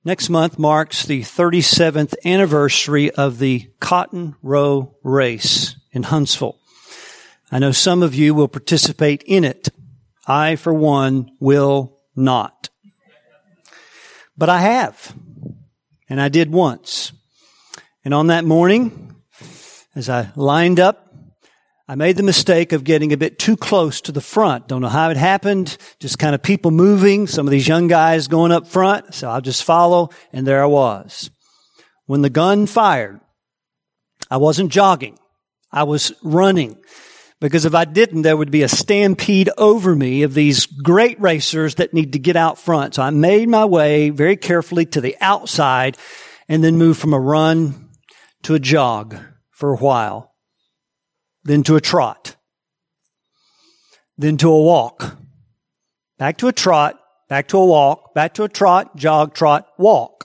Next month marks the 37th anniversary of the Cotton Row Race in Huntsville. I know some of you will participate in it. I, for one, will not. But I have. And I did once. And on that morning, as I lined up, I made the mistake of getting a bit too close to the front. Don't know how it happened. Just kind of people moving. Some of these young guys going up front. So I'll just follow. And there I was. When the gun fired, I wasn't jogging. I was running. Because if I didn't, there would be a stampede over me of these great racers that need to get out front. So I made my way very carefully to the outside and then moved from a run to a jog for a while. Then to a trot. Then to a walk. Back to a trot. Back to a walk. Back to a trot. Jog, trot, walk.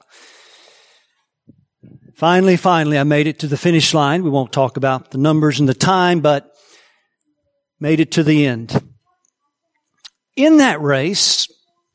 Finally, I made it to the finish line. We won't talk about the numbers and the time, but made it to the end. In that race,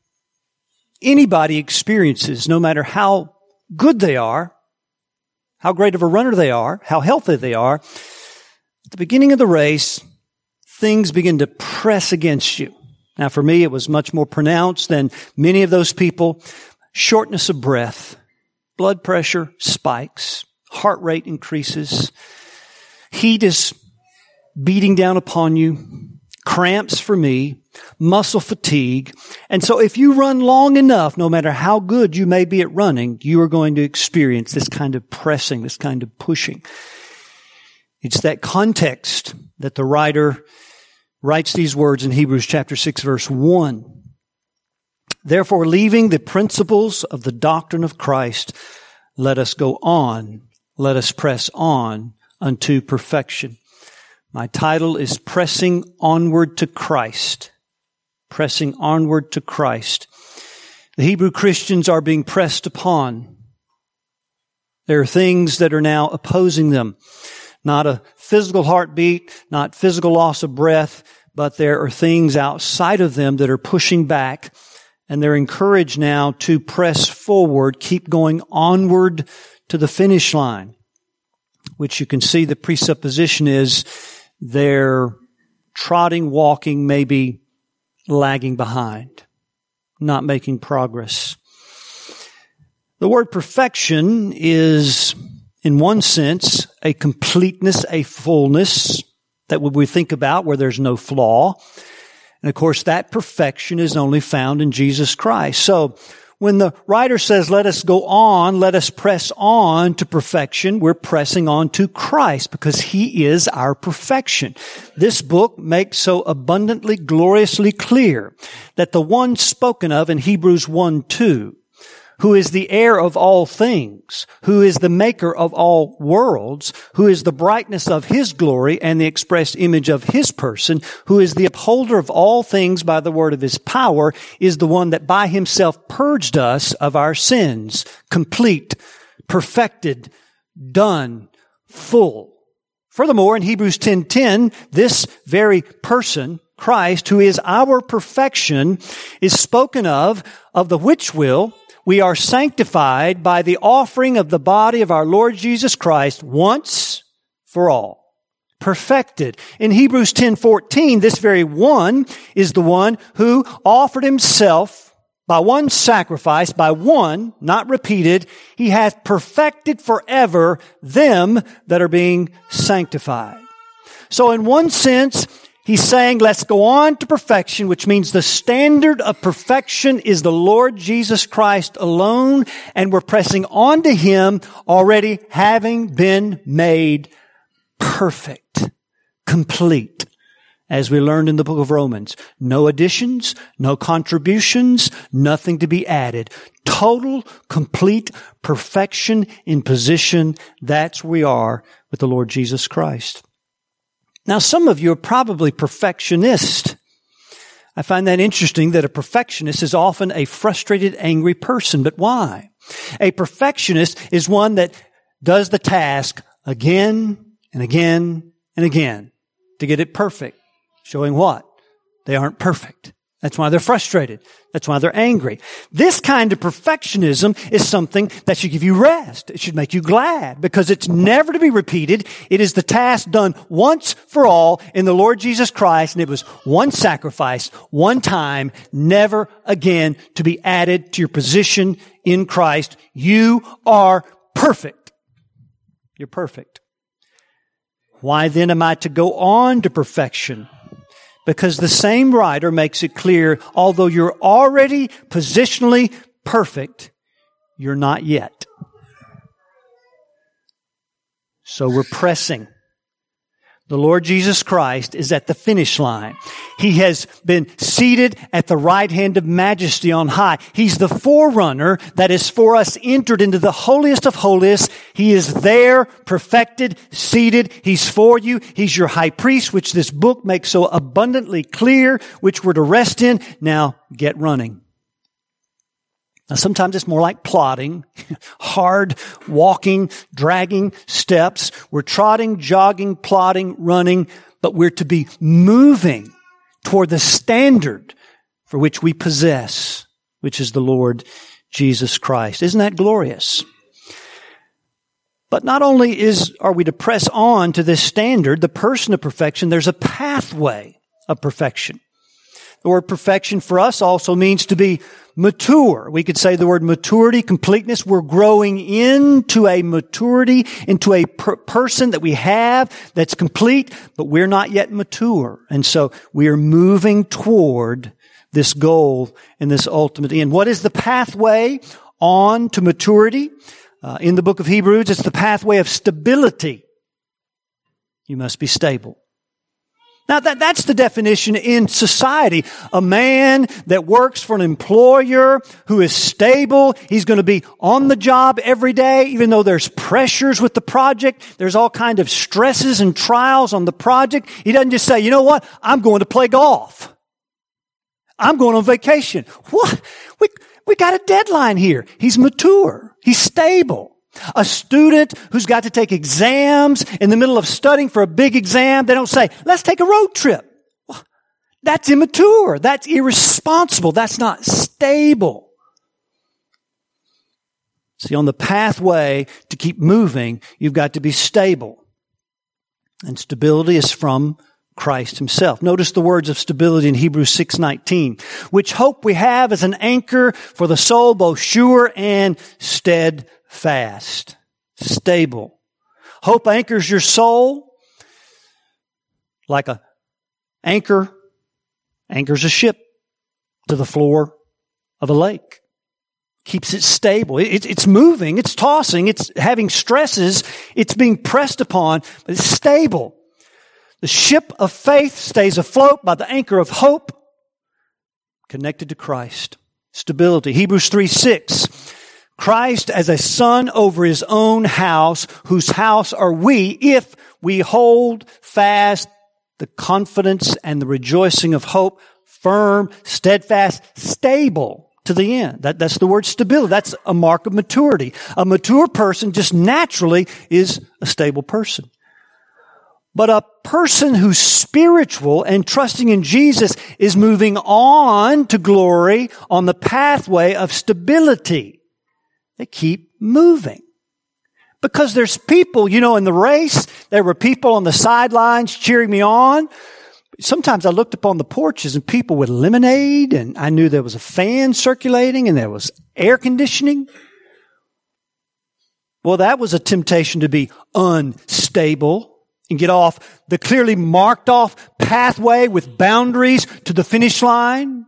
anybody experiences, no matter how good they are, how great of a runner they are, how healthy they are, at the beginning of the race, things begin to press against you. Now, for me, it was much more pronounced than many of those people. Shortness of breath, blood pressure spikes, heart rate increases, heat is beating down upon you, cramps for me, muscle fatigue. And so if you run long enough, no matter how good you may be at running, you are going to experience this kind of pressing, this kind of pushing. It's that context that the writer writes these words in Hebrews chapter 6, verse 1. Therefore, leaving the principles of the doctrine of Christ, let us go on, let us press on unto perfection. My title is Pressing Onward to Christ. Pressing onward to Christ. The Hebrew Christians are being pressed upon. There are things that are now opposing them. Not a physical heartbeat, not physical loss of breath, but there are things outside of them that are pushing back, and they're encouraged now to press forward, keep going onward to the finish line, which you can see the presupposition is they're trotting, walking, maybe lagging behind, not making progress. The word perfection is, in one sense, a completeness, a fullness that we think about where there's no flaw. And of course, that perfection is only found in Jesus Christ. So when the writer says, let us go on, let us press on to perfection, we're pressing on to Christ because He is our perfection. This book makes so abundantly, gloriously clear that the one spoken of in Hebrews 1:2, who is the heir of all things, who is the maker of all worlds, who is the brightness of His glory and the express image of His person, who is the upholder of all things by the word of His power, is the one that by Himself purged us of our sins, complete, perfected, done, full. Furthermore, in Hebrews 10:10, this very person, Christ, who is our perfection, is spoken of the which will we are sanctified by the offering of the body of our Lord Jesus Christ once for all. Perfected. In Hebrews 10:14, this very one is the one who offered Himself by one sacrifice, by one, not repeated. He hath perfected forever them that are being sanctified. So in one sense, He's saying, let's go on to perfection, which means the standard of perfection is the Lord Jesus Christ alone, and we're pressing on to Him already having been made perfect, complete. As we learned in the book of Romans, no additions, no contributions, nothing to be added. Total, complete perfection in position. That's where we are with the Lord Jesus Christ. Now, some of you are probably perfectionists. I find that interesting that a perfectionist is often a frustrated, angry person. But why? A perfectionist is one that does the task again and again and again to get it perfect. Showing what? They aren't perfect. That's why they're frustrated. That's why they're angry. This kind of perfectionism is something that should give you rest. It should make you glad because it's never to be repeated. It is the task done once for all in the Lord Jesus Christ, and it was one sacrifice, one time, never again to be added to your position in Christ. You are perfect. You're perfect. Why then am I to go on to perfection? Because the same writer makes it clear, although you're already positionally perfect, you're not yet. So we're pressing. The Lord Jesus Christ is at the finish line. He has been seated at the right hand of majesty on high. He's the forerunner that is for us entered into the holiest of holies. He is there, perfected, seated. He's for you. He's your high priest, which this book makes so abundantly clear, which we're to rest in. Now get running. Now, sometimes it's more like plodding, hard walking, dragging steps. We're trotting, jogging, plodding, running, but we're to be moving toward the standard for which we possess, which is the Lord Jesus Christ. Isn't that glorious? But not only are we to press on to this standard, the person of perfection, there's a pathway of perfection. The word perfection for us also means to be mature. We could say the word maturity, completeness. We're growing into a maturity, into a person that we have that's complete, but we're not yet mature. And so we are moving toward this goal and this ultimate end. What is the pathway on to maturity? In the book of Hebrews, it's the pathway of stability. You must be stable. Now that's the definition in society. A man that works for an employer who is stable, he's going to be on the job every day, even though there's pressures with the project. There's all kinds of stresses and trials on the project. He doesn't just say, you know what? I'm going to play golf. I'm going on vacation. What? We got a deadline here. He's mature. He's stable. A student who's got to take exams in the middle of studying for a big exam, they don't say, let's take a road trip. Well, that's immature. That's irresponsible. That's not stable. See, on the pathway to keep moving, you've got to be stable. And stability is from Christ himself. Notice the words of stability in Hebrews 6:19, which hope we have as an anchor for the soul, both sure and steadfast. Stable. Hope anchors your soul like a anchor anchors a ship to the floor of a lake. Keeps it stable. It's moving, it's tossing, it's having stresses, it's being pressed upon, but it's stable. The ship of faith stays afloat by the anchor of hope, connected to Christ. Stability. Hebrews 3:6. Christ as a son over his own house, whose house are we if we hold fast the confidence and the rejoicing of hope, firm, steadfast, stable to the end. That's the word stability. That's a mark of maturity. A mature person just naturally is a stable person. But a person who's spiritual and trusting in Jesus is moving on to glory on the pathway of stability. They keep moving. Because there's people, in the race, there were people on the sidelines cheering me on. Sometimes I looked up on the porches and people with lemonade, and I knew there was a fan circulating and there was air conditioning. Well, that was a temptation to be unstable and get off the clearly marked off pathway with boundaries to the finish line.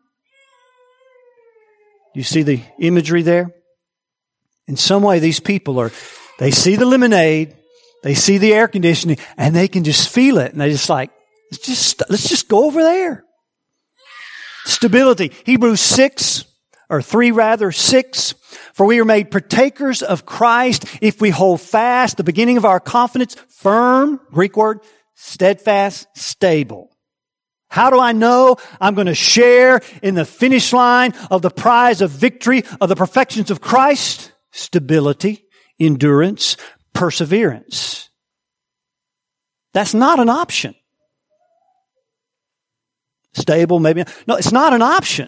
You see the imagery there? In some way, these people they see the lemonade, they see the air conditioning, and they can just feel it. And they're just like, let's just go over there. Stability. Hebrews 6, or 3:6. For we are made partakers of Christ if we hold fast the beginning of our confidence, firm, Greek word, steadfast, stable. How do I know I'm going to share in the finish line of the prize of victory of the perfections of Christ? Stability, endurance, perseverance. That's not an option. stable, maybe. No, it's not an option.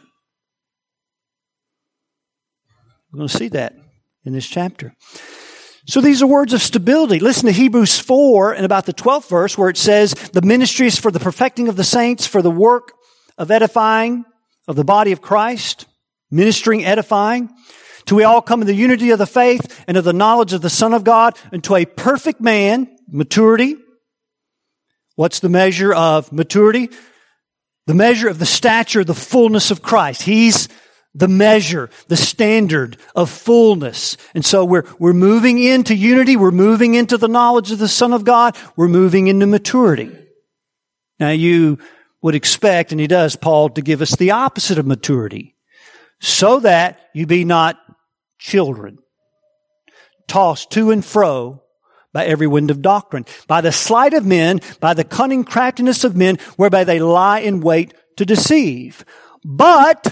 We're going to see that in this chapter. So these are words of stability. Listen to Hebrews 4 and about the 12th verse where it says, the ministry is for the perfecting of the saints, for the work of edifying of the body of Christ, ministering, edifying, till we all come in the unity of the faith and of the knowledge of the Son of God, unto a perfect man, maturity. What's the measure of maturity? The measure of the stature, the fullness of Christ. He's the measure, the standard of fullness. And so we're moving into unity. We're moving into the knowledge of the Son of God. We're moving into maturity. Now you would expect, and he does, Paul, to give us the opposite of maturity, so that you be not children, tossed to and fro by every wind of doctrine, by the sleight of men, by the cunning craftiness of men, whereby they lie in wait to deceive. But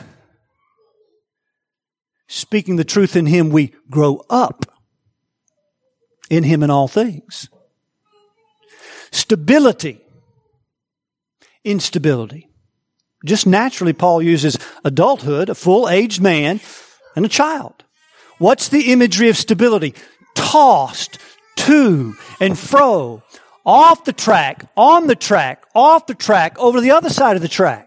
speaking the truth in Him, we grow up in Him in all things. Stability, instability. Just naturally, Paul uses adulthood, a full-aged man, and a child. What's the imagery of stability? Tossed to and fro, off the track, on the track, off the track, over the other side of the track.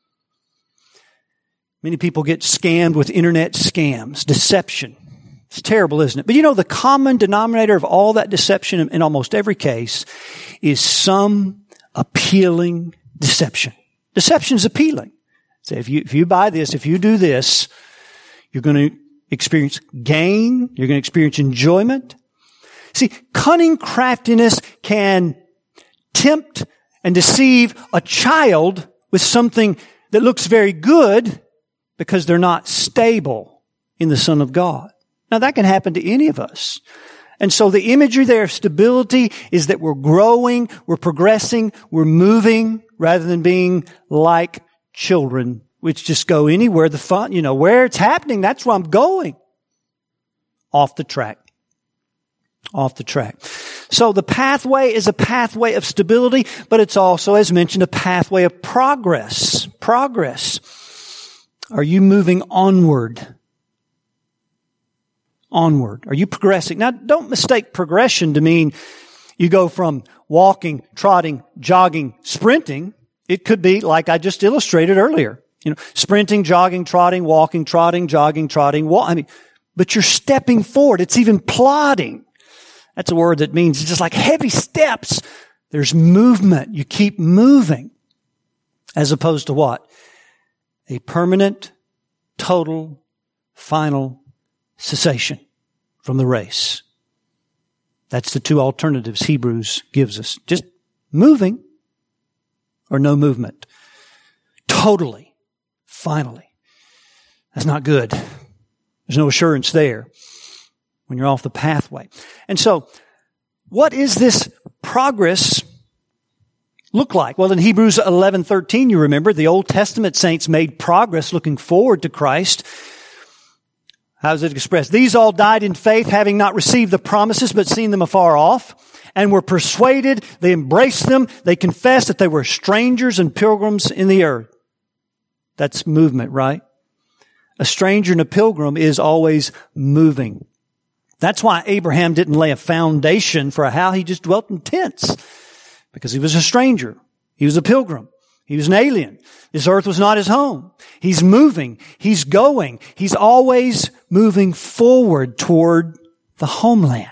Many people get scammed with internet scams, deception. It's terrible, isn't it? But you know, the common denominator of all that deception in almost every case is some appealing deception. Deception is appealing. So if you buy this, if you do this, you're going to experience gain, you're going to experience enjoyment. See, cunning craftiness can tempt and deceive a child with something that looks very good, because they're not stable in the Son of God. Now that can happen to any of us. And so the imagery there of stability is that we're growing, we're progressing, we're moving, rather than being like children, which just go anywhere the fun, where it's happening, that's where I'm going. Off the track. Off the track. So the pathway is a pathway of stability, but it's also, as mentioned, a pathway of progress. Progress. Are you moving onward? Onward. Are you progressing? Now, don't mistake progression to mean you go from walking, trotting, jogging, sprinting. It could be like I just illustrated earlier. Sprinting, jogging, trotting, walking, trotting, jogging, trotting, but you're stepping forward. It's even plodding. That's a word that means it's just like heavy steps. There's movement. You keep moving. As opposed to what? A permanent, total, final cessation from the race. That's the two alternatives Hebrews gives us. Just moving or no movement. Totally, finally. That's not good. There's no assurance there when you're off the pathway. And so, what is this progress look like? Well, in Hebrews 11:13, you remember, the Old Testament saints made progress looking forward to Christ. How is it expressed? These all died in faith, having not received the promises, but seen them afar off, and were persuaded, they embraced them, they confessed that they were strangers and pilgrims in the earth. That's movement, right? A stranger and a pilgrim is always moving. That's why Abraham didn't lay a foundation for a house. He just dwelt in tents. Because he was a stranger. He was a pilgrim. He was an alien. This earth was not his home. He's moving. He's going. He's always moving forward toward the homeland.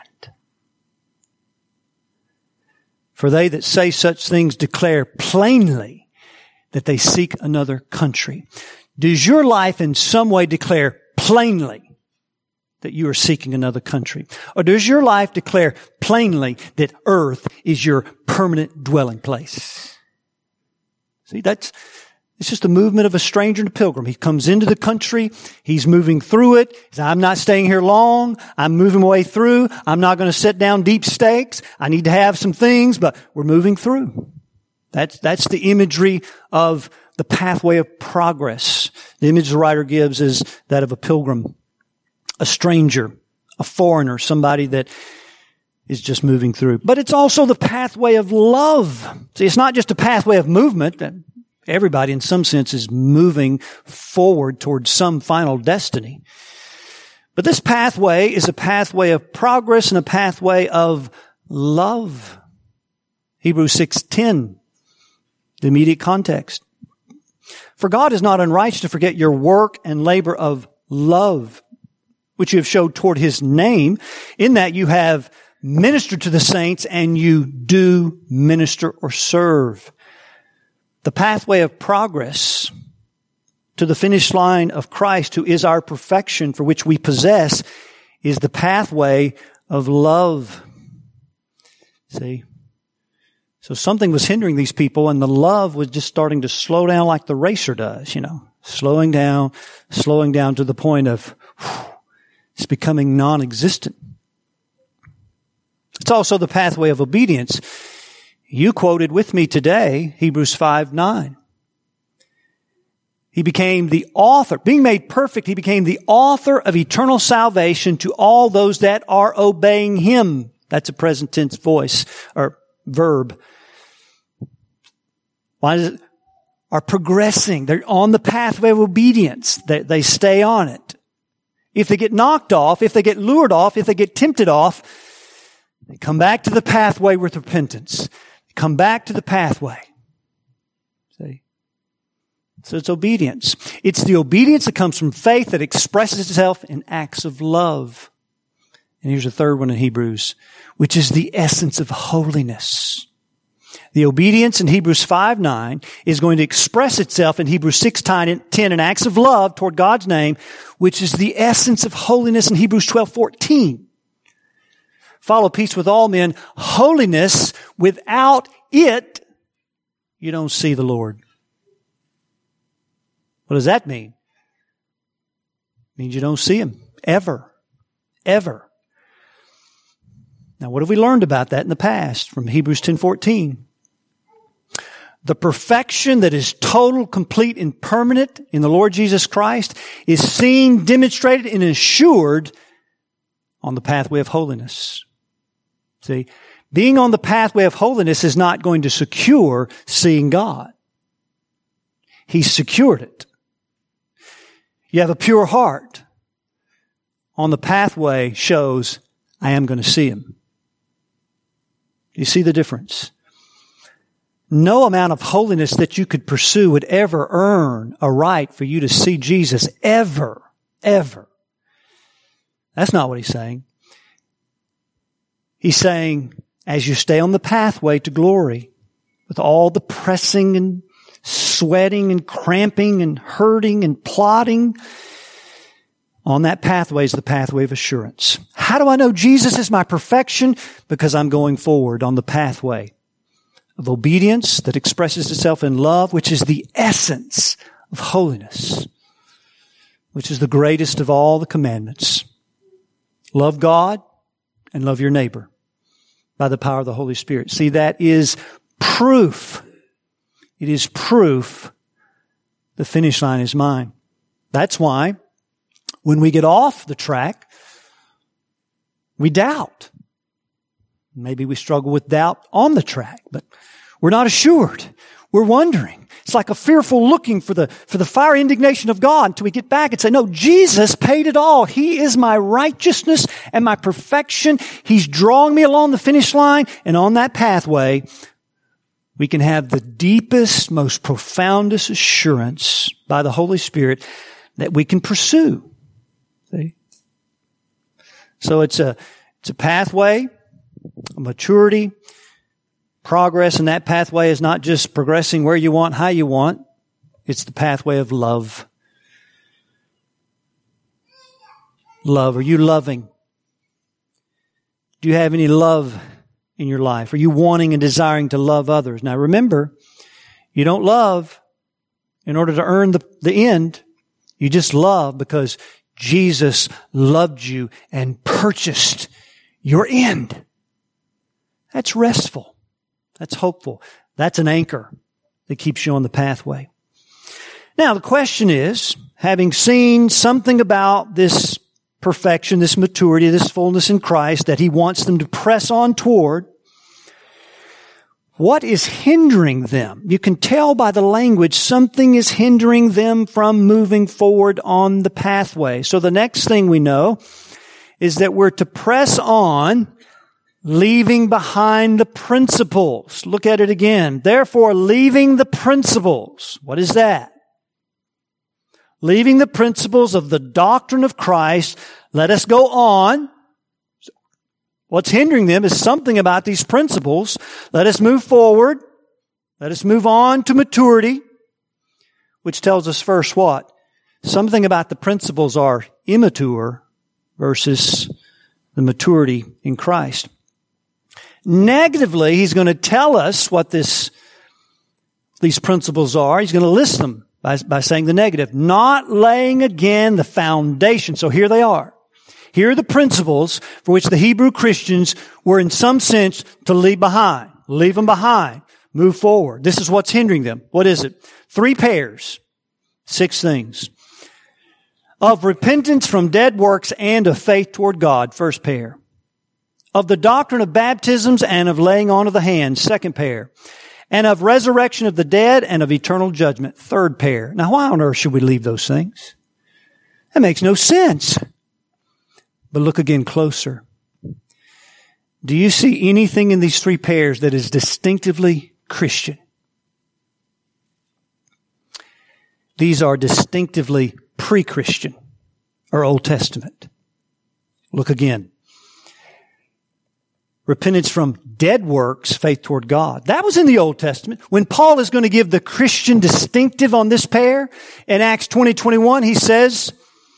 For they that say such things declare plainly that they seek another country. Does your life in some way declare plainly that you are seeking another country? Or does your life declare plainly that earth is your permanent dwelling place? See, it's just the movement of a stranger and a pilgrim. He comes into the country. He's moving through it. He says, I'm not staying here long. I'm moving my way through. I'm not going to set down deep stakes. I need to have some things, but we're moving through. That's the imagery of the pathway of progress. The image the writer gives is that of a pilgrim, a stranger, a foreigner, somebody that is just moving through. But it's also the pathway of love. See, it's not just a pathway of movement. Everybody, in some sense, is moving forward towards some final destiny. But this pathway is a pathway of progress and a pathway of love. Hebrews 6:10, the immediate context. For God is not unrighteous to forget your work and labor of love, which you have showed toward His name, in that you have ministered to the saints and you do minister or serve. The pathway of progress to the finish line of Christ, who is our perfection, for which we possess, is the pathway of love. See? So something was hindering these people, and the love was just starting to slow down like the racer does, slowing down to the point of it's becoming non-existent. It's also the pathway of obedience. You quoted with me today, Hebrews 5:9. He became the author, being made perfect, He became the author of eternal salvation to all those that are obeying Him. That's a present tense voice or verb. Why is it? Are progressing. They're on the pathway of obedience. They stay on it. If they get knocked off, if they get lured off, if they get tempted off, they come back to the pathway with repentance. Come back to the pathway. See? So it's obedience. It's the obedience that comes from faith that expresses itself in acts of love. And here's the third one in Hebrews, which is the essence of holiness. The obedience in Hebrews 5:9 is going to express itself in Hebrews 6:10 in acts of love toward God's name, which is the essence of holiness in Hebrews 12:14. Follow peace with all men. Holiness, without it, you don't see the Lord. What does that mean? It means you don't see Him. Ever. Ever. Now, what have we learned about that in the past from Hebrews 10:14? The perfection that is total, complete, and permanent in the Lord Jesus Christ is seen, demonstrated, and assured on the pathway of holiness. See, being on the pathway of holiness is not going to secure seeing God. He's secured it. You have a pure heart. On the pathway shows, I am going to see Him. You see the difference? No amount of holiness that you could pursue would ever earn a right for you to see Jesus. Ever. Ever. That's not what He's saying. He's saying, as you stay on the pathway to glory, with all the pressing and sweating and cramping and hurting and plotting, on that pathway is the pathway of assurance. How do I know Jesus is my perfection? Because I'm going forward on the pathway of obedience that expresses itself in love, which is the essence of holiness, which is the greatest of all the commandments. Love God and love your neighbor by the power of the Holy Spirit. See, that is proof. It is proof the finish line is mine. That's why when we get off the track, we doubt. Maybe we struggle with doubt on the track, but we're not assured. We're wondering. It's like a fearful looking for the fire indignation of God until we get back and say, no, Jesus paid it all. He is my righteousness and my perfection. He's drawing me along the finish line, and on that pathway, we can have the deepest, most profoundest assurance by the Holy Spirit that we can pursue. See? So it's a pathway, a maturity, progress, and that pathway is not just progressing where you want, how you want. It's the pathway of love. Love. Are you loving? Do you have any love in your life? Are you wanting and desiring to love others? Now remember, you don't love in order to earn the end. You just love because Jesus loved you and purchased your end. That's restful. That's hopeful. That's an anchor that keeps you on the pathway. Now, the question is, having seen something about this perfection, this maturity, this fullness in Christ that He wants them to press on toward, What is hindering them? You can tell by the language something is hindering them from moving forward on the pathway. So the next thing we know is that we're to press on, leaving behind the principles. Look at it again. Therefore, leaving the principles. What is that? Leaving the principles of the doctrine of Christ, let us go on. What's hindering them is something about these principles. Let us move forward. Let us move on to maturity, which tells us first what? Something about the principles are immature versus the maturity in Christ. Negatively, he's going to tell us what these principles are. He's going to list them by saying the negative. Not laying again the foundation. So here they are. Here are the principles for which the Hebrew Christians were in some sense to leave behind. Leave them behind. Move forward. This is what's hindering them. What is it? 3 pairs. 6 things. Of repentance from dead works and of faith toward God. First pair. Of the doctrine of baptisms and of laying on of the hands. Second pair. And of resurrection of the dead and of eternal judgment. Third pair. Now why on earth should we leave those things? That makes no sense. But look again closer. Do you see anything in these 3 pairs that is distinctively Christian? These are distinctively pre-Christian or Old Testament. Look again. Repentance from dead works, faith toward God. That was in the Old Testament. When Paul is going to give the Christian distinctive on this pair, in Acts 20:21, he says,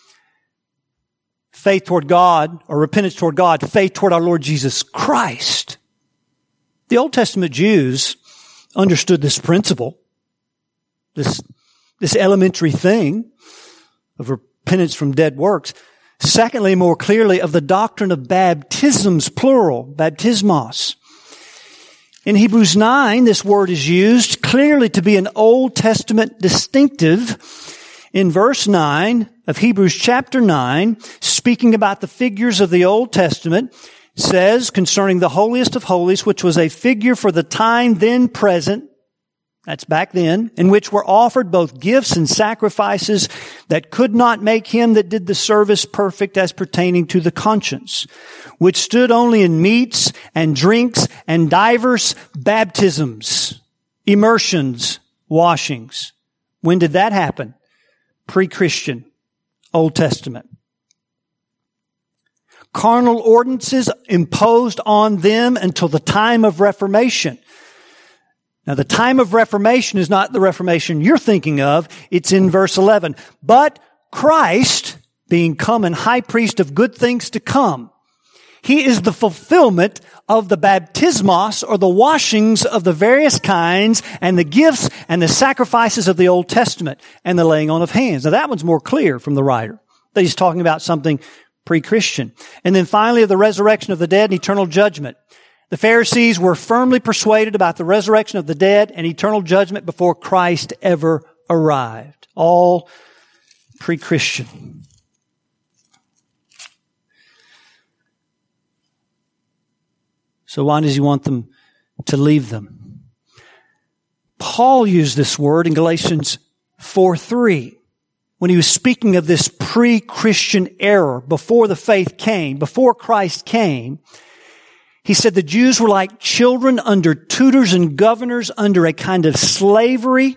faith toward God, or repentance toward God, faith toward our Lord Jesus Christ. The Old Testament Jews understood this principle, this elementary thing of repentance from dead works. Secondly, more clearly, of the doctrine of baptisms, plural, baptismos. In Hebrews 9, this word is used clearly to be an Old Testament distinctive. In verse 9 of Hebrews chapter 9, speaking about the figures of the Old Testament, says concerning the holiest of holies, which was a figure for the time then present, that's back then, in which were offered both gifts and sacrifices that could not make him that did the service perfect as pertaining to the conscience, which stood only in meats and drinks and divers baptisms, immersions, washings. When did that happen? Pre-Christian, Old Testament. Carnal ordinances imposed on them until the time of Reformation. Now, the time of Reformation is not the Reformation you're thinking of. It's in verse 11. But Christ, being come and high priest of good things to come, He is the fulfillment of the baptismos, or the washings of the various kinds, and the gifts and the sacrifices of the Old Testament, and the laying on of hands. Now, that one's more clear from the writer, that he's talking about something pre-Christian. And then finally, of the resurrection of the dead and eternal judgment. The Pharisees were firmly persuaded about the resurrection of the dead and eternal judgment before Christ ever arrived. All pre-Christian. So why does he want them to leave them? Paul used this word in Galatians 4:3 when he was speaking of this pre-Christian era before the faith came, before Christ came. He said the Jews were like children under tutors and governors under a kind of slavery,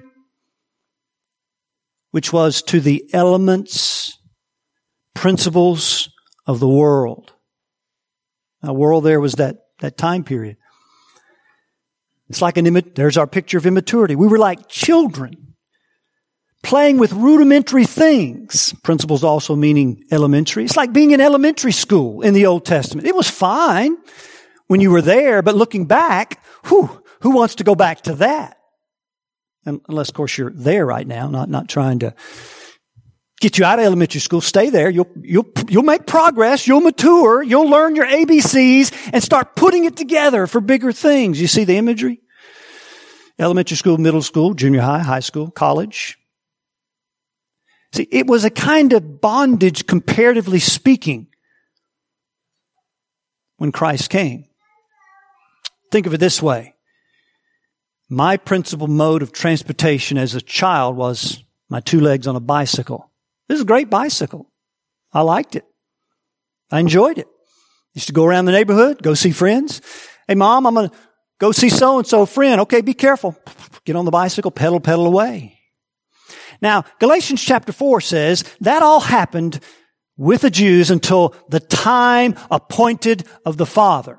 which was to the elements, principles of the world. Now, world there was that time period. It's like there's our picture of immaturity. We were like children, playing with rudimentary things. Principles also meaning elementary. It's like being in elementary school in the Old Testament. It was fine when you were there, but looking back, who wants to go back to that? Unless, of course, you're there right now, not trying to get you out of elementary school. Stay there. You'll make progress. You'll mature. You'll learn your ABCs and start putting it together for bigger things. You see the imagery? Elementary school, middle school, junior high, high school, college. See, it was a kind of bondage, comparatively speaking, when Christ came. Think of it this way. My principal mode of transportation as a child was my two legs on a bicycle. This is a great bicycle. I liked it. I enjoyed it. Used to go around the neighborhood, go see friends. Hey, Mom, I'm going to go see so-and-so friend. Okay, be careful. Get on the bicycle, pedal away. Now, Galatians chapter 4 says that all happened with the Jews until the time appointed of the Father.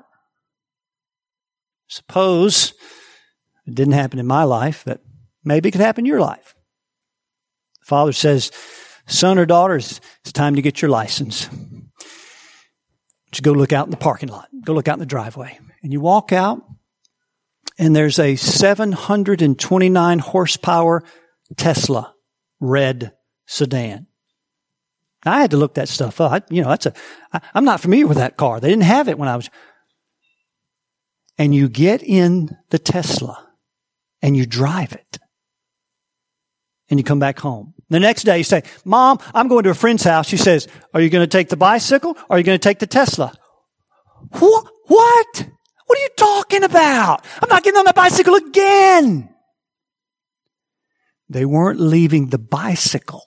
Suppose it didn't happen in my life, but maybe it could happen in your life. The Father says, son or daughter, it's time to get your license. You go look out in the parking lot. Go look out in the driveway. And you walk out, and there's a 729 horsepower Tesla red sedan. I had to look that stuff up. I'm not familiar with that car. They didn't have it when I was. And you get in the Tesla and you drive it. And you come back home. The next day you say, Mom, I'm going to a friend's house. She says, are you going to take the bicycle or are you going to take the Tesla? What? What are you talking about? I'm not getting on the bicycle again. They weren't leaving the bicycle.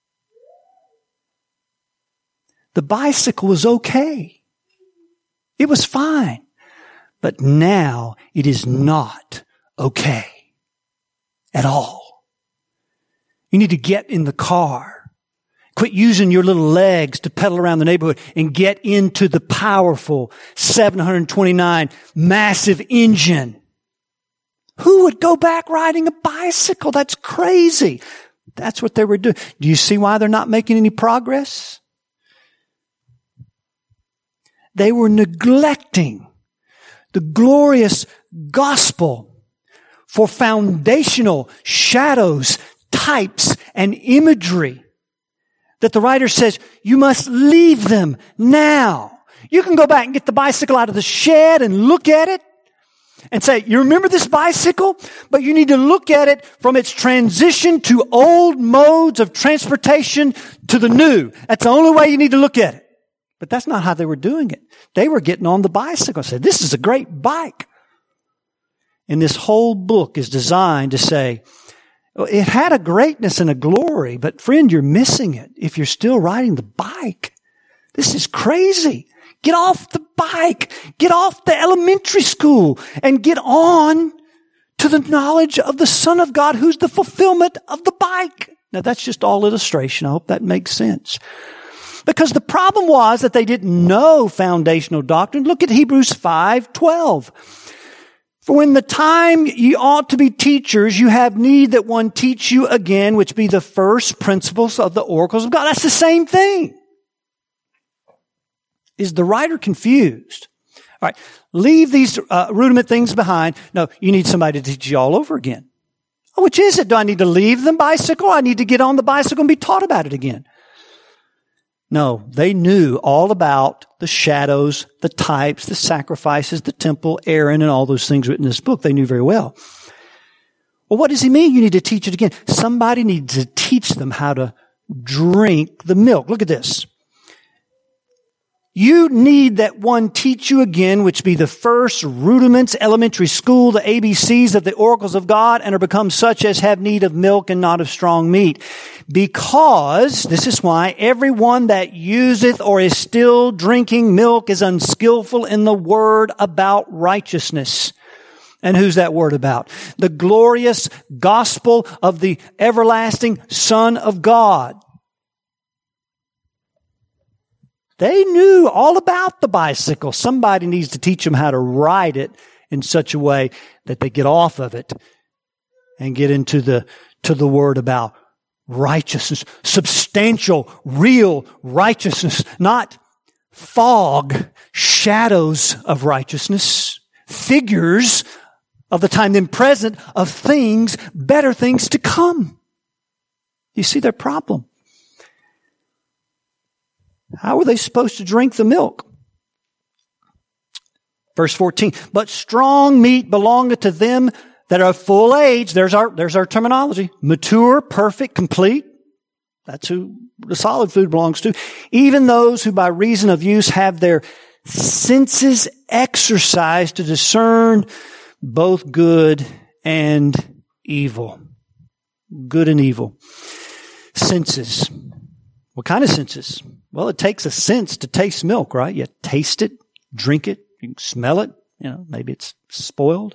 The bicycle was okay. It was fine. But now it is not okay at all. You need to get in the car. Quit using your little legs to pedal around the neighborhood and get into the powerful 729 massive engine. Who would go back riding a bicycle? That's crazy. That's what they were doing. Do you see why they're not making any progress? They were neglecting the glorious gospel for foundational shadows, types, and imagery that the writer says you must leave them now. You can go back and get the bicycle out of the shed and look at it and say, you remember this bicycle? But you need to look at it from its transition to old modes of transportation to the new. That's the only way you need to look at it. But that's not how they were doing it. They were getting on the bicycle and said, this is a great bike. And this whole book is designed to say, it had a greatness and a glory, but friend, you're missing it if you're still riding the bike. This is crazy. Get off the bike. Get off the elementary school and get on to the knowledge of the Son of God who's the fulfillment of the bike. Now that's just all illustration. I hope that makes sense. Because the problem was that they didn't know foundational doctrine. Look at Hebrews 5:12. For when the time ye ought to be teachers, you have need that one teach you again, which be the first principles of the oracles of God. That's the same thing. Is the writer confused? All right, leave these rudiment things behind. No, you need somebody to teach you all over again. Oh, which is it? Do I need to leave the bicycle? I need to get on the bicycle and be taught about it again. No, they knew all about the shadows, the types, the sacrifices, the temple, Aaron, and all those things written in this book. They knew very well. Well, what does he mean? You need to teach it again. Somebody needs to teach them how to drink the milk. Look at this. You need that one teach you again, which be the first rudiments, elementary school, the ABCs of the oracles of God, and are become such as have need of milk and not of strong meat. Because, this is why, everyone that useth or is still drinking milk is unskillful in the word about righteousness. And who's that word about? The glorious gospel of the everlasting Son of God. They knew all about the bicycle. Somebody needs to teach them how to ride it in such a way that they get off of it and get into the word about righteousness, substantial, real righteousness, not fog, shadows of righteousness, figures of the time then present of things, better things to come. You see their problem. How were they supposed to drink the milk? Verse 14, but strong meat belongeth to them that are full age. There's our terminology. Mature, perfect, complete. That's who the solid food belongs to. Even those who by reason of use have their senses exercised to discern both good and evil. Good and evil. Senses. What kind of senses? Well, it takes a sense to taste milk, right? You taste it, drink it, you can smell it. Maybe it's spoiled.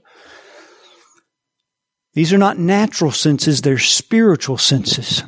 These are not natural senses, they're spiritual senses.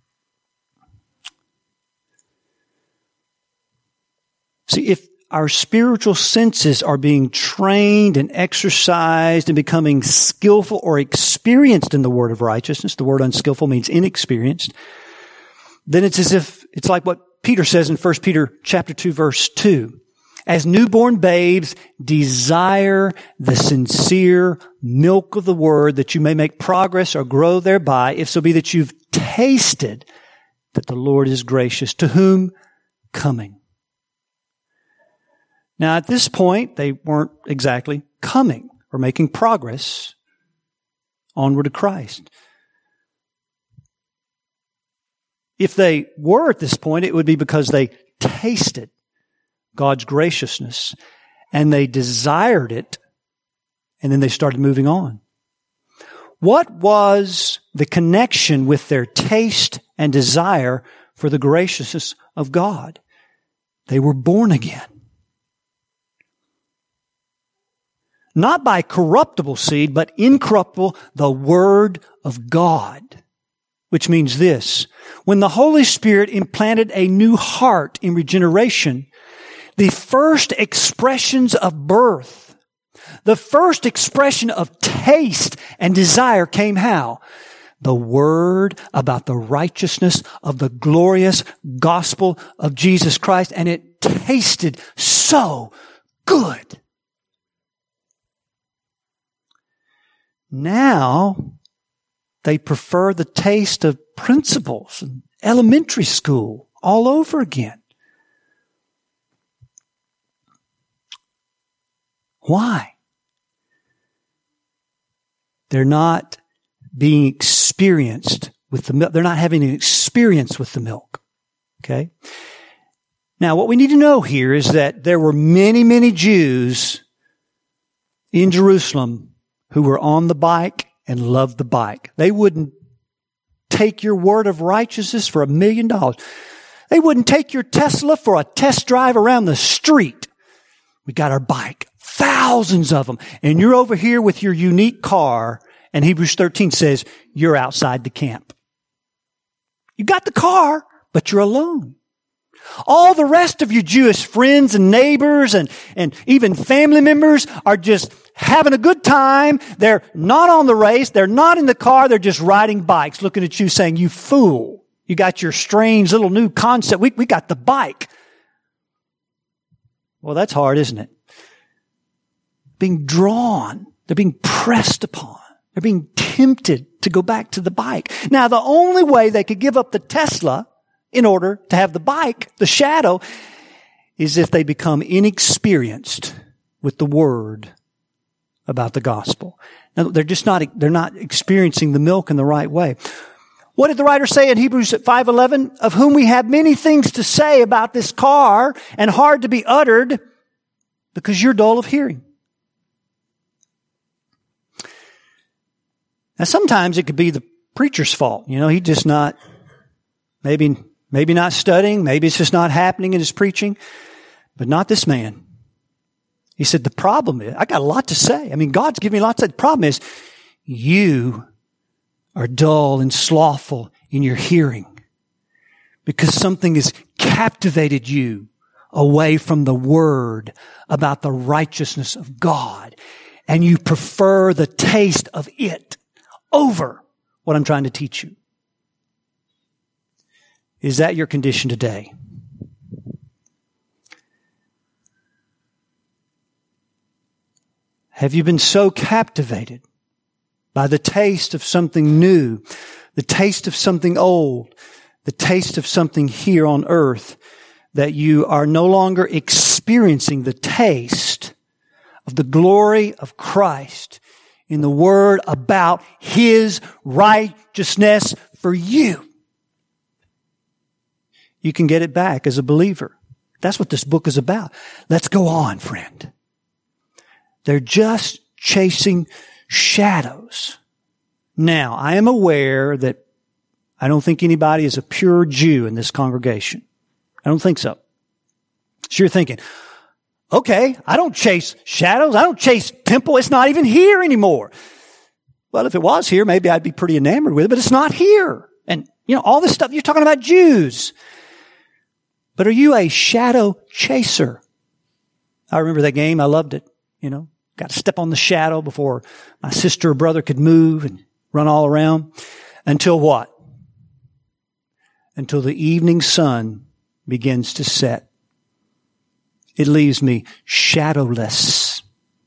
See, if our spiritual senses are being trained and exercised and becoming skillful or experienced in the word of righteousness, the word unskillful means inexperienced, then it's as if, it's like what Peter says in 1 Peter chapter 2, verse 2. As newborn babes, desire the sincere milk of the word that you may make progress or grow thereby, if so be that you've tasted that the Lord is gracious, to whom coming. Now, at this point, they weren't exactly coming or making progress onward to Christ. If they were at this point, it would be because they tasted God's graciousness and they desired it, and then they started moving on. What was the connection with their taste and desire for the graciousness of God? They were born again. Not by corruptible seed, but incorruptible, the Word of God. Which means this: when the Holy Spirit implanted a new heart in regeneration, the first expressions of birth, the first expression of taste and desire came how? The Word about the righteousness of the glorious gospel of Jesus Christ, and it tasted so good. Now, they prefer the taste of principles and elementary school all over again. Why? They're not being experienced with the milk. They're not having an experience with the milk. Okay? Now, what we need to know here is that there were many, many Jews in Jerusalem who were on the bike and loved the bike. They wouldn't take your word of righteousness for $1 million. They wouldn't take your Tesla for a test drive around the street. We got our bike. Thousands of them. And you're over here with your unique car, and Hebrews 13 says you're outside the camp. You got the car, but you're alone. All the rest of your Jewish friends and neighbors and even family members are just having a good time. They're not on the race. They're not in the car. They're just riding bikes, looking at you saying, you fool. You got your strange little new concept. We got the bike. Well, that's hard, isn't it? Being drawn. They're being pressed upon. They're being tempted to go back to the bike. Now, the only way they could give up the Tesla in order to have the bike, the shadow, is if they become inexperienced with the word about the gospel. Now, they're not experiencing the milk in the right way. What did the writer say in Hebrews 5:11? Of whom we have many things to say about this car and hard to be uttered because you're dull of hearing. Now, sometimes it could be the preacher's fault. He's just not, maybe not studying. Maybe it's just not happening in his preaching. But not this man. He said, the problem is, I got a lot to say. God's given me lots to say. The problem is, you are dull and slothful in your hearing because something has captivated you away from the word about the righteousness of God. And you prefer the taste of it over what I'm trying to teach you. Is that your condition today? Have you been so captivated by the taste of something new, the taste of something old, the taste of something here on earth, that you are no longer experiencing the taste of the glory of Christ in the word about His righteousness for you? You can get it back as a believer. That's what this book is about. Let's go on, friend. They're just chasing shadows. Now, I am aware that I don't think anybody is a pure Jew in this congregation. I don't think so. So you're thinking, okay, I don't chase shadows. I don't chase temple. It's not even here anymore. Well, if it was here, maybe I'd be pretty enamored with it, but it's not here. And, all this stuff, you're talking about Jews. But are you a shadow chaser? I remember that game. I loved it. Got to step on the shadow before my sister or brother could move and run all around. Until what? Until the evening sun begins to set. It leaves me shadowless.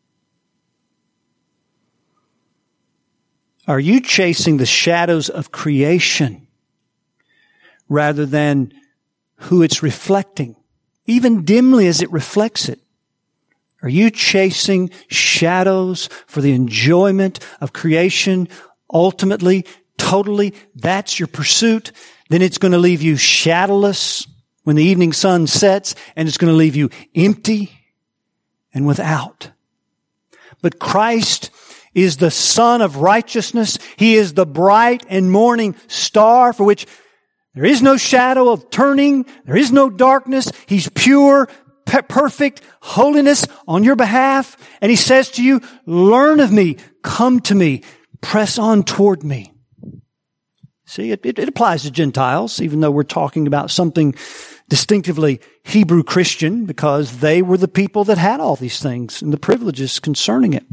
Are you chasing the shadows of creation rather than who it's reflecting, even dimly as it reflects it? Are you chasing shadows for the enjoyment of creation? Ultimately, totally, that's your pursuit. Then it's going to leave you shadowless when the evening sun sets, and it's going to leave you empty and without. But Christ is the Son of righteousness. He is the bright and morning star for which there is no shadow of turning. There is no darkness. He's pure, perfect holiness on your behalf. And He says to you, learn of me, come to me, press on toward me. See, it applies to Gentiles, even though we're talking about something distinctively Hebrew Christian, because they were the people that had all these things and the privileges concerning it.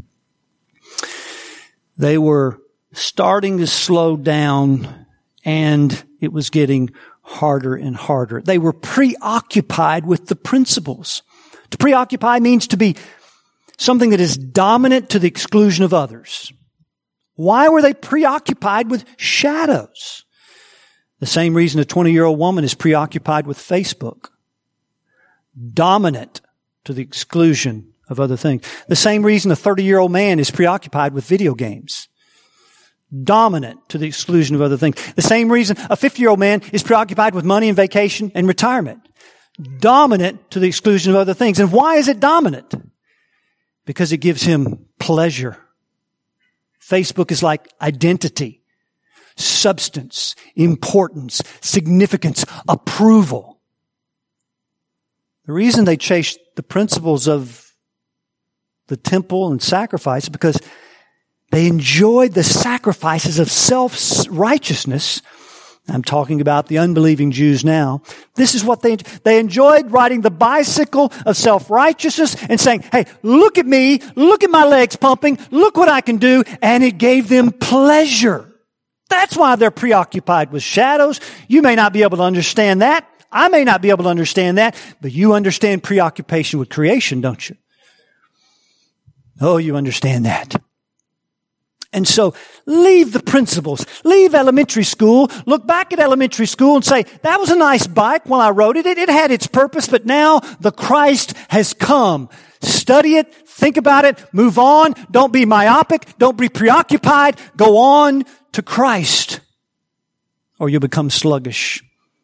They were starting to slow down, and it was getting harder and harder. They were preoccupied with the principles. To preoccupy means to be something that is dominant to the exclusion of others. Why were they preoccupied with shadows? The same reason a 20-year-old woman is preoccupied with Facebook. Dominant to the exclusion of other things. The same reason a 30-year-old man is preoccupied with video games. Dominant to the exclusion of other things. The same reason a 50-year-old man is preoccupied with money and vacation and retirement. Dominant to the exclusion of other things. And why is it dominant? Because it gives him pleasure. Facebook is like identity, substance, importance, significance, approval. The reason they chase the principles of the temple and sacrifice is because they enjoyed the sacrifices of self-righteousness. I'm talking about the unbelieving Jews now. This is what they enjoyed, riding the bicycle of self-righteousness and saying, hey, look at me, look at my legs pumping, look what I can do, and it gave them pleasure. That's why they're preoccupied with shadows. You may not be able to understand that. I may not be able to understand that, but you understand preoccupation with creation, don't you? Oh, you understand that. And so leave the principles, leave elementary school, look back at elementary school and say, that was a nice bike while I rode it. It had its purpose, but now the Christ has come. Study it, think about it, move on. Don't be myopic. Don't be preoccupied. Go on to Christ, or you'll become sluggish.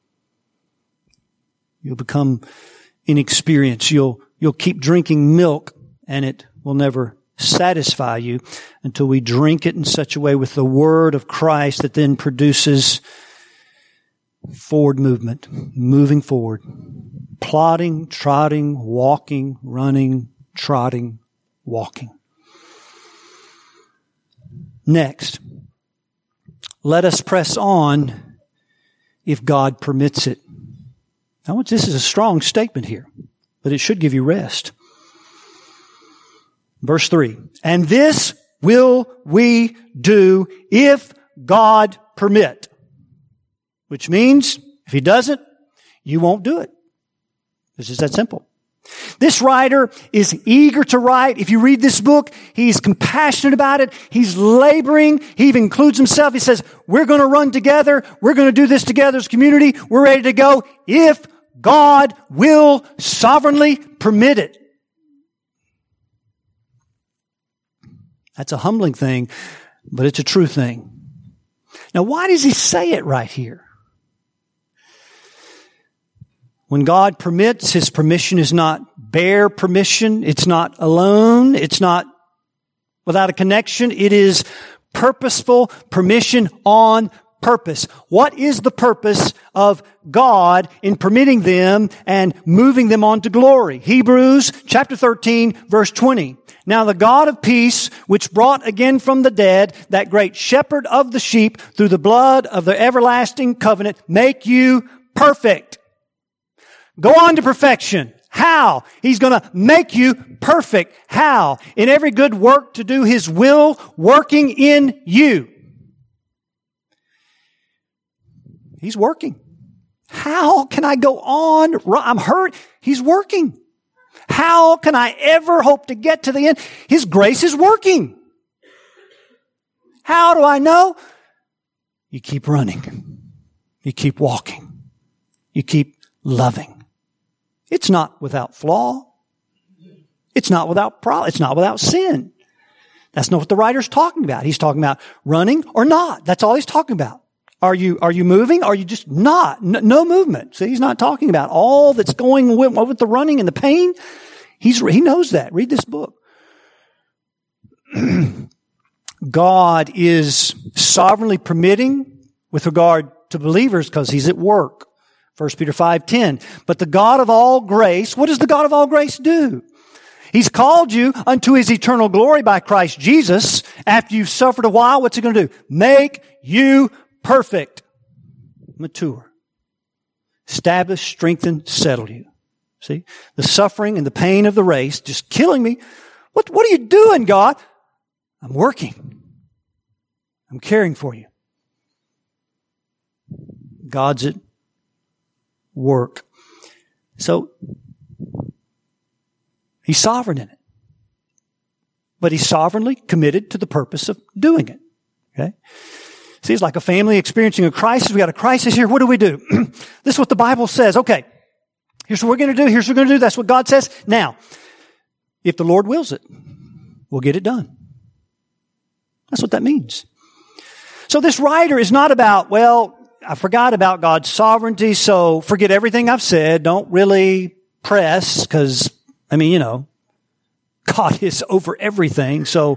You'll become inexperienced. You'll keep drinking milk, and it will never satisfy you until we drink it in such a way with the Word of Christ that then produces forward movement, moving forward, plodding, trotting, walking, running, trotting, walking. Next, let us press on if God permits it. Now, this is a strong statement here, but it should give you rest. Verse 3, and this will we do if God permit. Which means, if He doesn't, you won't do it. It's just that simple. This writer is eager to write. If you read this book, he's compassionate about it. He's laboring. He even includes himself. He says, we're going to run together. We're going to do this together as a community. We're ready to go if God will sovereignly permit it. That's a humbling thing, but it's a true thing. Now, why does he say it right here? When God permits, His permission is not bare permission. It's not alone. It's not without a connection. It is purposeful permission on purpose. What is the purpose of God in permitting them and moving them on to glory? Hebrews chapter 13, verse 20. Now the God of peace, which brought again from the dead that great shepherd of the sheep through the blood of the everlasting covenant, make you perfect. Go on to perfection. How? He's going to make you perfect. How? In every good work to do His will, working in you. He's working. How can I go on? I'm hurt. He's working. How can I ever hope to get to the end? His grace is working. How do I know? You keep running. You keep walking. You keep loving. It's not without flaw. It's not without problem. It's not without sin. That's not what the writer's talking about. He's talking about running or not. That's all he's talking about. Are you moving? Are you just not? No movement. See, he's not talking about all that's going with the running and the pain. He knows that. Read this book. God is sovereignly permitting with regard to believers because He's at work. 1 Peter 5:10. But the God of all grace, what does the God of all grace do? He's called you unto His eternal glory by Christ Jesus. After you've suffered a while, what's He going to do? Make you perfect, mature, establish, strengthen, settle you. See? The suffering and the pain of the race just killing me. What are you doing, God? I'm working. I'm caring for you. God's at work. So, He's sovereign in it. But He's sovereignly committed to the purpose of doing it. Okay? See, it's like a family experiencing a crisis. We got a crisis here. What do we do? This is what the Bible says. Okay. Here's what we're going to do. Here's what we're going to do. That's what God says. Now, if the Lord wills it, we'll get it done. That's what that means. So this writer is not about, well, I forgot about God's sovereignty, so forget everything I've said. Don't really press, because, God is over everything, so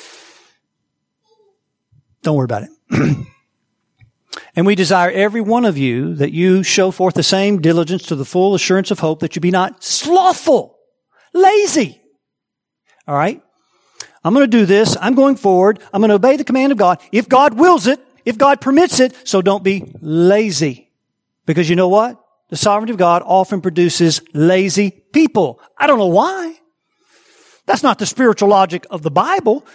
don't worry about it. And we desire every one of you that you show forth the same diligence to the full assurance of hope, that you be not slothful, lazy. All right? I'm going to do this. I'm going forward. I'm going to obey the command of God. If God wills it, if God permits it, so don't be lazy. Because you know what? The sovereignty of God often produces lazy people. I don't know why. That's not the spiritual logic of the Bible,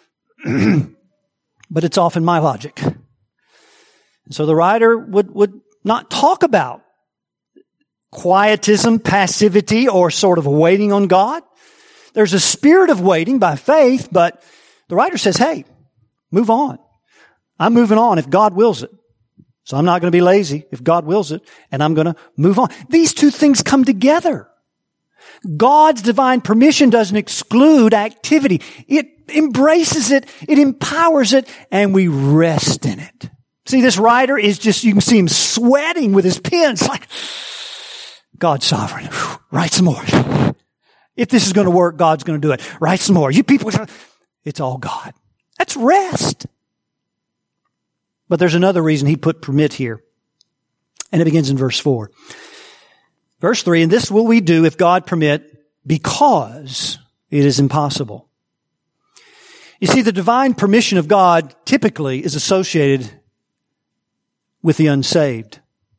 but it's often my logic. And so the writer would not talk about quietism, passivity, or sort of waiting on God. There's a spirit of waiting by faith, but the writer says, hey, move on. I'm moving on if God wills it. So I'm not going to be lazy if God wills it, and I'm going to move on. These two things come together. God's divine permission doesn't exclude activity. It embraces it, it empowers it, and we rest in it. See, this writer is just, you can see him sweating with his pen. It's like, God's sovereign. Write some more. If this is going to work, God's going to do it. Write some more. You people, it's all God. That's rest. But there's another reason he put permit here. And it begins in verse 4. Verse 3, and this will we do if God permit, because it is impossible. You see, the divine permission of God typically is associated with the unsaved.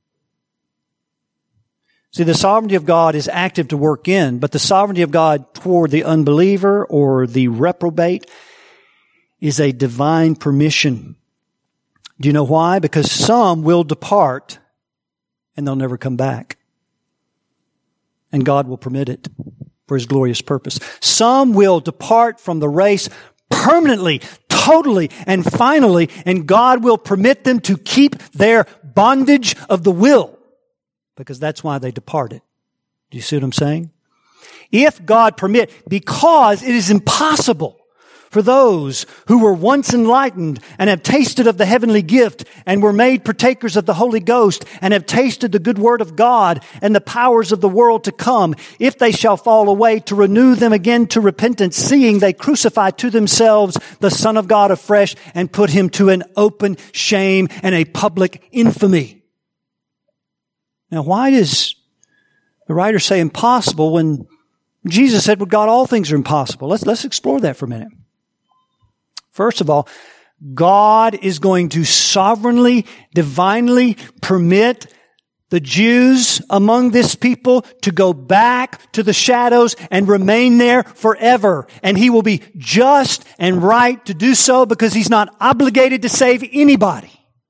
See, the sovereignty of God is active to work in, but the sovereignty of God toward the unbeliever or the reprobate is a divine permission. Do you know why? Because some will depart and they'll never come back. And God will permit it for His glorious purpose. Some will depart from the race permanently, totally, and finally, and God will permit them to keep their bondage of the will, because that's why they departed. Do you see what I'm saying? If God permit, because it is impossible For those who were once enlightened and have tasted of the heavenly gift and were made partakers of the Holy Ghost and have tasted the good word of God and the powers of the world to come, if they shall fall away, to renew them again to repentance, seeing they crucify to themselves the Son of God afresh and put him to an open shame and a public infamy. Now, why does the writer say impossible when Jesus said with God all things are impossible? Let's explore that for a minute. First of all, God is going to sovereignly, divinely permit the Jews among this people to go back to the shadows and remain there forever. And He will be just and right to do so because He's not obligated to save anybody.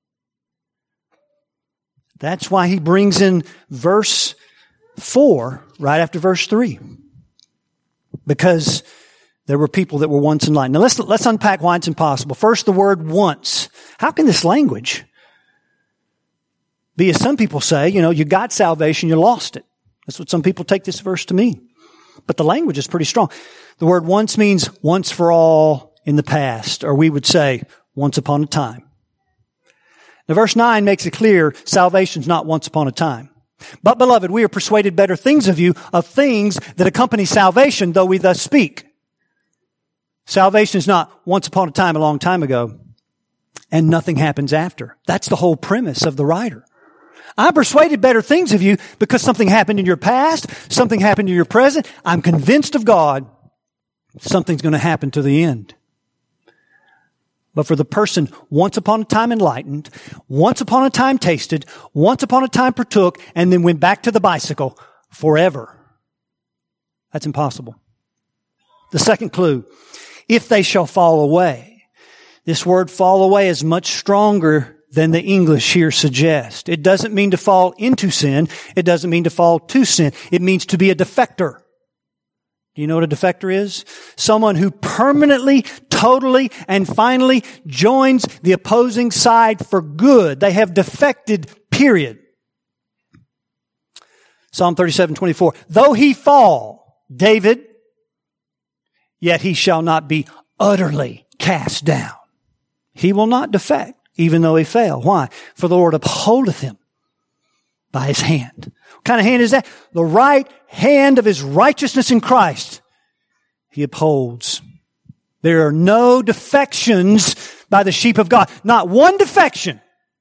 That's why He brings in verse 4 right after verse 3. Because there were people that were once enlightened. Now let's unpack why it's impossible. First, the word once. How can this language be, as some people say, you got salvation, you lost it. That's what some people take this verse to mean. But the language is pretty strong. The word once means once for all in the past, or we would say once upon a time. Now verse 9 makes it clear salvation's not once upon a time. But beloved, we are persuaded better things of you, of things that accompany salvation, though we thus speak. Salvation is not once upon a time, a long time ago, and nothing happens after. That's the whole premise of the writer. I'm persuaded better things of you because something happened in your past, something happened in your present. I'm convinced of God, something's going to happen to the end. But for the person once upon a time enlightened, once upon a time tasted, once upon a time partook, and then went back to the bicycle forever, that's impossible. The second clue, if they shall fall away. This word fall away is much stronger than the English here suggests. It doesn't mean to fall into sin. It doesn't mean to fall to sin. It means to be a defector. Do you know what a defector is? Someone who permanently, totally, and finally joins the opposing side for good. They have defected, period. Psalm 37:24. Though he fall, David, yet he shall not be utterly cast down. He will not defect, even though he fail. Why? For the Lord upholdeth him by His hand. What kind of hand is that? The right hand of His righteousness in Christ. He upholds. There are no defections by the sheep of God. Not one defection.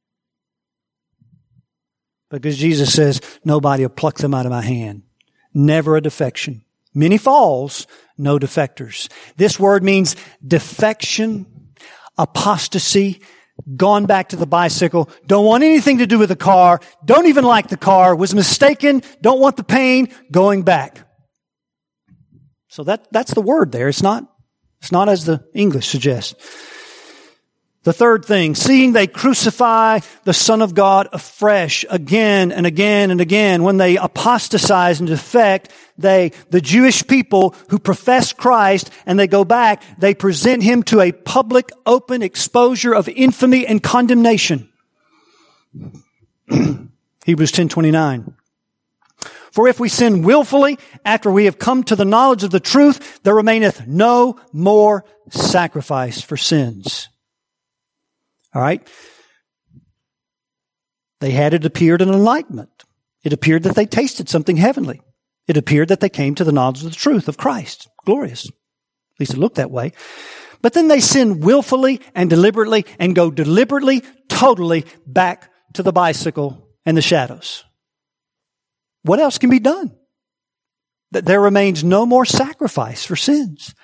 Because Jesus says, nobody will pluck them out of my hand. Never a defection. Many falls, no defectors. This word means defection, apostasy, gone back to the bicycle, don't want anything to do with the car, don't even like the car, was mistaken, don't want the pain, going back. So that's the word there. It's not as the English suggests. The third thing, seeing they crucify the Son of God afresh again and again and again. When they apostatize and defect, the Jewish people who profess Christ and they go back, they present Him to a public, open exposure of infamy and condemnation. Hebrews 10:29. For if we sin willfully after we have come to the knowledge of the truth, there remaineth no more sacrifice for sins. All right? It appeared an enlightenment. It appeared that they tasted something heavenly. It appeared that they came to the knowledge of the truth of Christ. Glorious. At least it looked that way. But then they sin willfully and deliberately and go deliberately, totally back to the bicycle and the shadows. What else can be done? That there remains no more sacrifice for sins.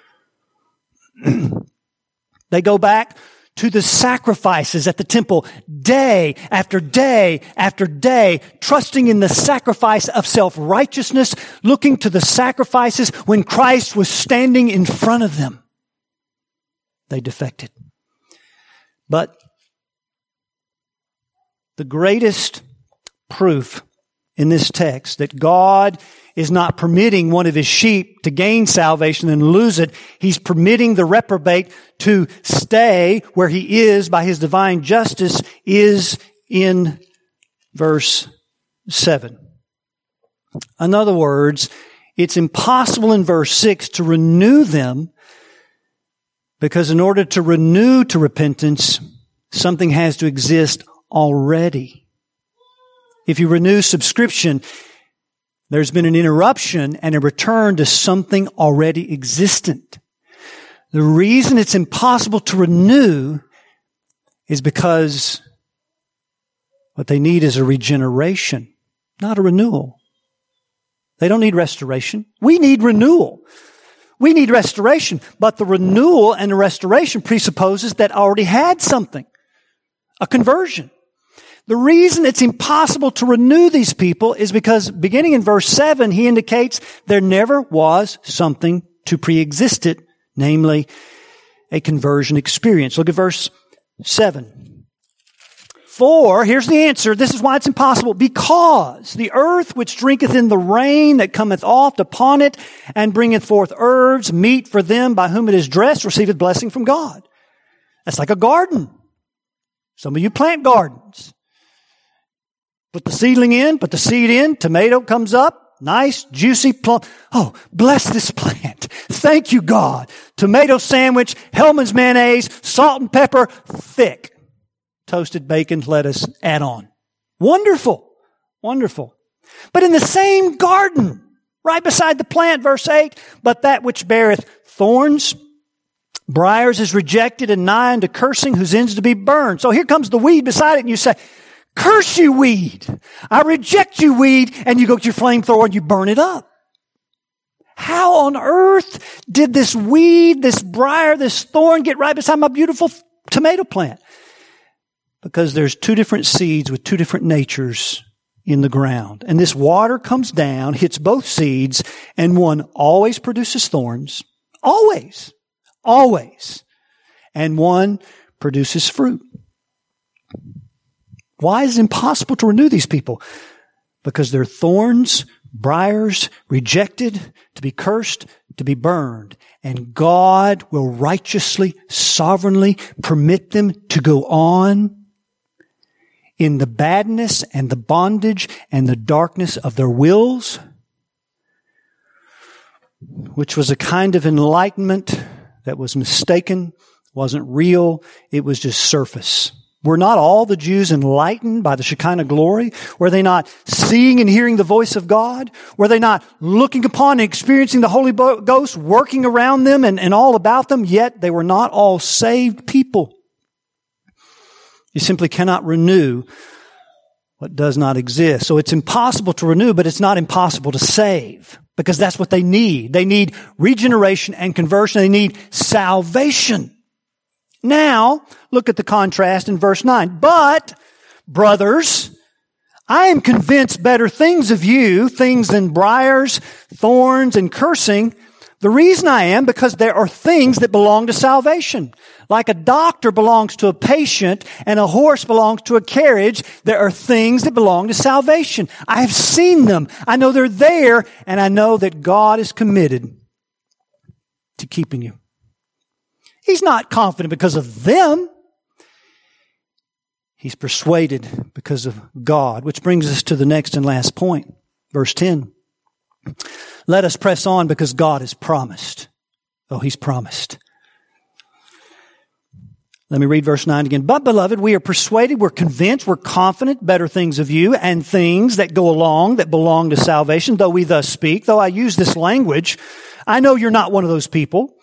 They go back to the sacrifices at the temple day after day after day, trusting in the sacrifice of self-righteousness, looking to the sacrifices when Christ was standing in front of them. They defected. But the greatest proof in this text that God is not permitting one of His sheep to gain salvation and lose it. He's permitting the reprobate to stay where he is by His divine justice is in verse 7. In other words, it's impossible in verse 6 to renew them Because in order to renew to repentance, something has to exist already. If you renew subscription, there's been an interruption and a return to something already existent. The reason it's impossible to renew is because what they need is a regeneration, not a renewal. They don't need restoration. We need renewal. We need restoration, but the renewal and the restoration presupposes that already had something, a conversion. The reason it's impossible to renew these people is because beginning in verse 7, he indicates there never was something to pre-exist it, namely a conversion experience. Look at verse 7. For, here's the answer, this is why it's impossible, because the earth which drinketh in the rain that cometh oft upon it, and bringeth forth herbs, meat for them by whom it is dressed, receiveth blessing from God. That's like a garden. Some of you plant gardens. Put the seedling in, put the seed in, tomato comes up, nice, juicy, plump. Oh, bless this plant. Thank you, God. Tomato sandwich, Hellman's mayonnaise, salt and pepper, thick. Toasted bacon, lettuce, add on. Wonderful. Wonderful. But in the same garden, right beside the plant, verse 8, but that which beareth thorns, briars is rejected and nigh unto cursing, whose ends to be burned. So here comes the weed beside it, and you say, curse you, weed. I reject you, weed. And you go to your flamethrower and you burn it up. How on earth did this weed, this briar, this thorn get right beside my beautiful tomato plant? Because there's two different seeds with two different natures in the ground. And this water comes down, hits both seeds, and one always produces thorns. Always. Always. And one produces fruit. Why is it impossible to renew these people? Because they're thorns, briars, rejected, to be cursed, to be burned. And God will righteously, sovereignly permit them to go on in the badness and the bondage and the darkness of their wills, which was a kind of enlightenment that was mistaken, wasn't real, it was just surface. Were not all the Jews enlightened by the Shekinah glory? Were they not seeing and hearing the voice of God? Were they not looking upon and experiencing the Holy Ghost working around them and all about them? Yet they were not all saved people. You simply cannot renew what does not exist. So it's impossible to renew, but it's not impossible to save, because that's what they need. They need regeneration and conversion. They need salvation. Now, look at the contrast in verse 9. But, brothers, I am convinced better things of you, things than briars, thorns, and cursing. The reason I am, because there are things that belong to salvation. Like a doctor belongs to a patient and a horse belongs to a carriage, there are things that belong to salvation. I have seen them. I know they're there, and I know that God is committed to keeping you. He's not confident because of them. He's persuaded because of God, which brings us to the next and last point. Verse 10. Let us press on because God has promised. Oh, He's promised. Let me read verse 9 again. But, beloved, we are persuaded, we're convinced, we're confident, better things of you, and things that go along, that belong to salvation, though we thus speak, though I use this language. I know you're not one of those people.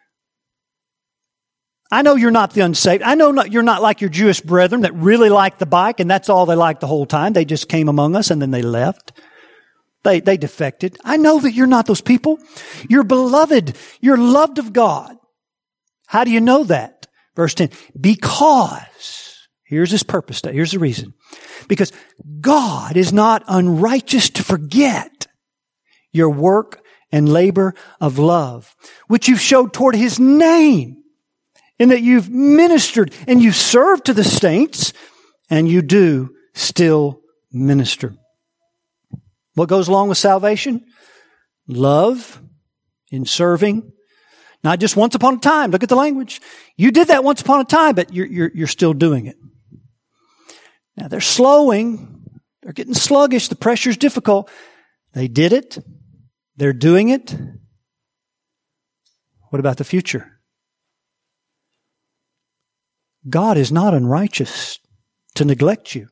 I know you're not the unsaved. I know you're not like your Jewish brethren that really like the bike, and that's all they liked the whole time. They just came among us and then they left. They defected. I know that you're not those people. You're beloved. You're loved of God. How do you know that? Verse 10. Because, here's his purpose. Here's the reason. Because God is not unrighteous to forget your work and labor of love, which you've showed toward His name, in that you've ministered and you've served to the saints, and you do still minister. What goes along with salvation? Love in serving. Not just once upon a time. Look at the language. You did that once upon a time, but you're still doing it. Now they're slowing. They're getting sluggish. The pressure's difficult. They did it. They're doing it. What about the future? God is not unrighteous to neglect you.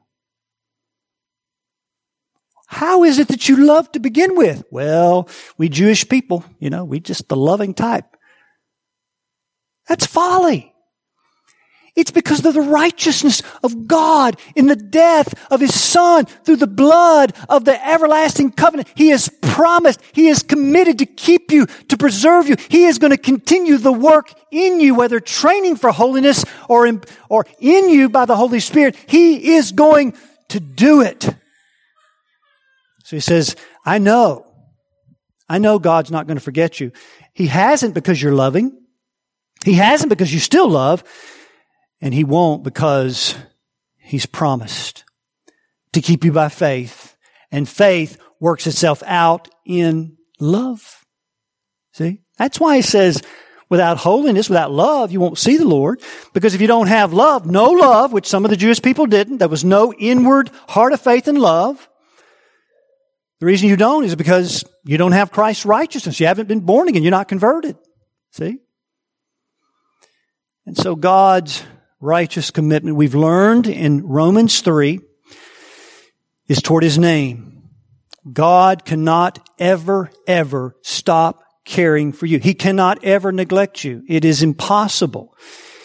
How is it that you love to begin with? Well, we Jewish people, we just the loving type. That's folly. It's because of the righteousness of God in the death of His Son through the blood of the everlasting covenant. He has promised, He is committed to keep you, to preserve you. He is going to continue the work in you, whether training for holiness or in you by the Holy Spirit. He is going to do it. So He says, I know God's not going to forget you. He hasn't because you're loving. He hasn't because you still love. And He won't because He's promised to keep you by faith. And faith works itself out in love. See? That's why He says, without holiness, without love, you won't see the Lord. Because if you don't have love, no love, which some of the Jewish people didn't, there was no inward heart of faith and love. The reason you don't is because you don't have Christ's righteousness. You haven't been born again. You're not converted. See? And so God's righteous commitment, we've learned in Romans 3, is toward His name. God cannot ever stop caring for you. He cannot ever neglect you. It is impossible.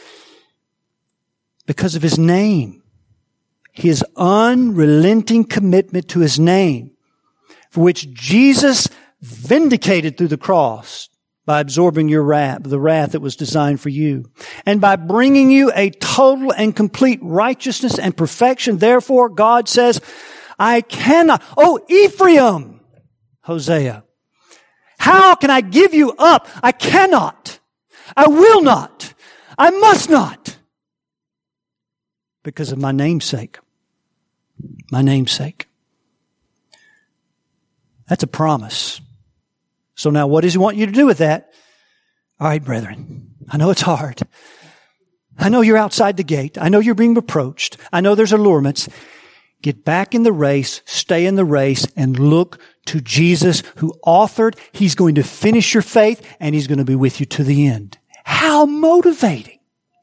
Because of His name. His unrelenting commitment to His name, for which Jesus vindicated through the cross by absorbing your wrath, the wrath that was designed for you, and by bringing you a total and complete righteousness and perfection. Therefore, God says, I cannot. Oh, Ephraim, Hosea, how can I give you up? I cannot. I will not. I must not. Because of my namesake. My namesake. That's a promise. So now what does He want you to do with that? All right, brethren, I know it's hard. I know you're outside the gate. I know you're being reproached. I know there's allurements. Get back in the race, stay in the race, and look to Jesus who authored. He's going to finish your faith, and He's going to be with you to the end. How motivating.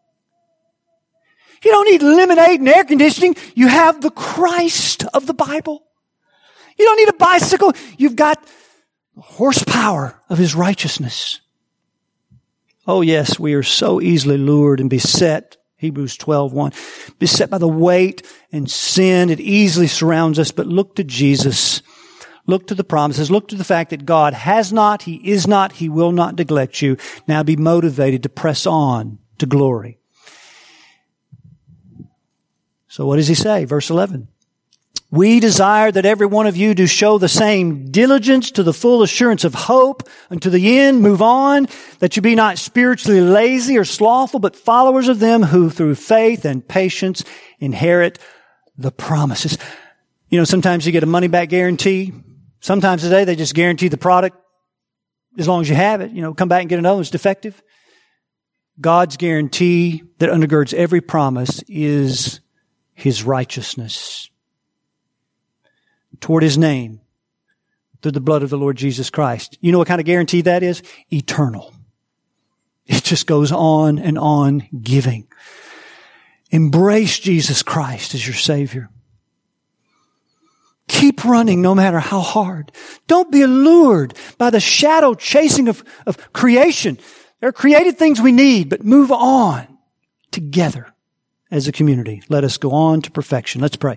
You don't need lemonade and air conditioning. You have the Christ of the Bible. You don't need a bicycle. You've got the horsepower of His righteousness. Oh yes, we are so easily lured and beset. Hebrews 12:1. Beset by the weight and sin. It easily surrounds us. But look to Jesus. Look to the promises. Look to the fact that God has not, He is not, He will not neglect you. Now be motivated to press on to glory. So what does He say? Verse 11. We desire that every one of you do show the same diligence to the full assurance of hope unto the end. Move on, that you be not spiritually lazy or slothful, but followers of them who through faith and patience inherit the promises. Sometimes you get a money back guarantee. Sometimes today they just guarantee the product as long as you have it. Come back and get another one. It's defective. God's guarantee that undergirds every promise is His righteousness toward His name through the blood of the Lord Jesus Christ. You know what kind of guarantee that is? Eternal. It just goes on and on giving. Embrace Jesus Christ as your Savior. Keep running no matter how hard. Don't be allured by the shadow chasing of creation. There are created things we need, but move on together as a community. Let us go on to perfection. Let's pray.